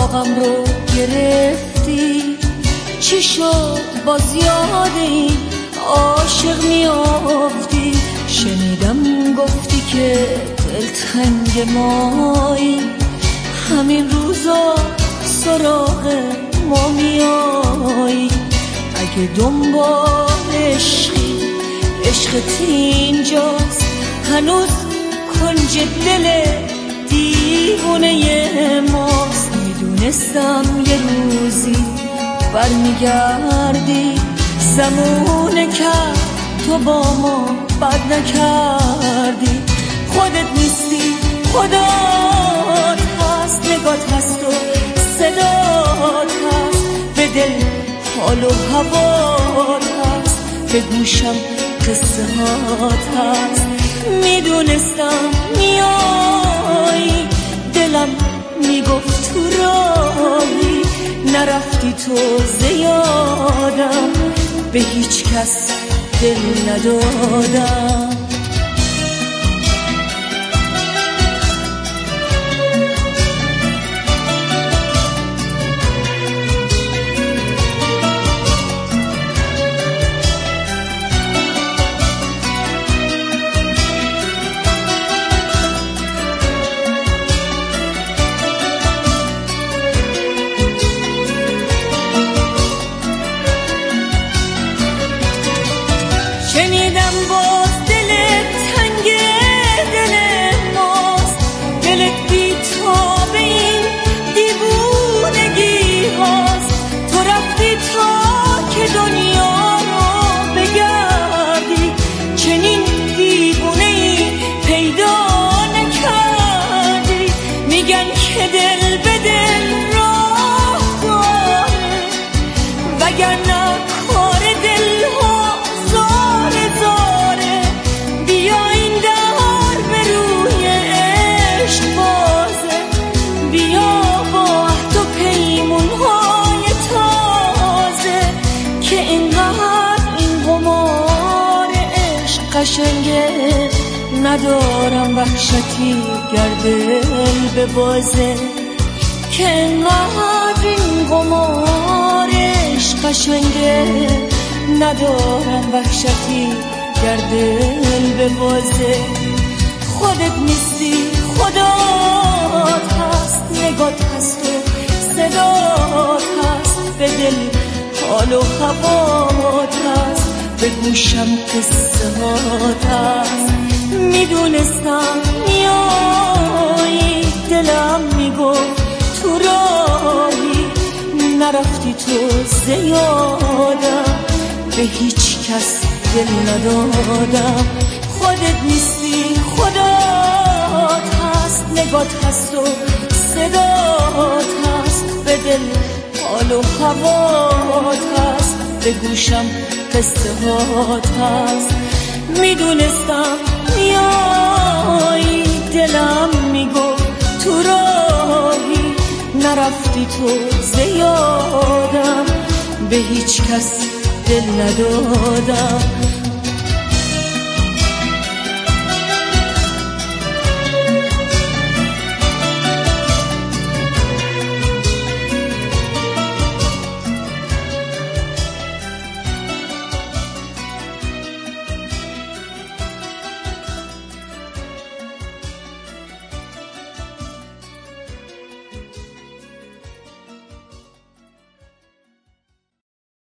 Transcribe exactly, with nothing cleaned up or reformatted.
داغم رو گرفتی، چی شد باز یاد این عاشق میافتی؟ شنیدم گفتی که دلتنگ مایی، همین روزا سراغ ما میایی. اگه دنبال عشقی عشقت اینجاست، هنوز کنج دل دیوونه ماست. میدونستم یه روزی برمیگردی، زمونه کرد تو با ما بد نکردی. خودت نیستی خدات هست، نگات هست و صدات هست، به دل حال و هوات هست، به گوشم قصه هات هست. میدونستم میایی، دلم میگفت تو راهی، نرفتی تو زیادم، به هیچ کس دل ندادم. شنیدم باز دلت تنگ دل ماست، دلت بی تاب این دیوونگی هاست. تو رفتی تا که دنیا رو بگردی، چنین دیوونه ای پیدا نکردی. میگن که دل به دل راه داره، وگرنه کار دل ها زاره زاره. بیا این در به روی عشق بازه، بیا با عهد و پیمون های تازه، که اینقدر این قمار عشق قشنگه. ندارم وحشتی گر دل به بازه، که اینقدر این قمار عشق قشنگه. ندارم وحشتی گر دل به بازه. خودت نیستی خدات هست، نگات هست و صدات هست، به دل حال و هوات هست، به گوشم قصه هات هست. میدونستم میایی، دلم میگفت تو راهی، نرفتی تو زیادم، به هیچ کس دل ندادم. خودت نیستی خدات هست، نگات هست و صدات هست، به دل حال و هوات هست، به گوشم قصه هات هست. میدونستم میایی، دلم میگفت تو راهی، نرفتی تو زیادم، به هیچ کس دل ندادم.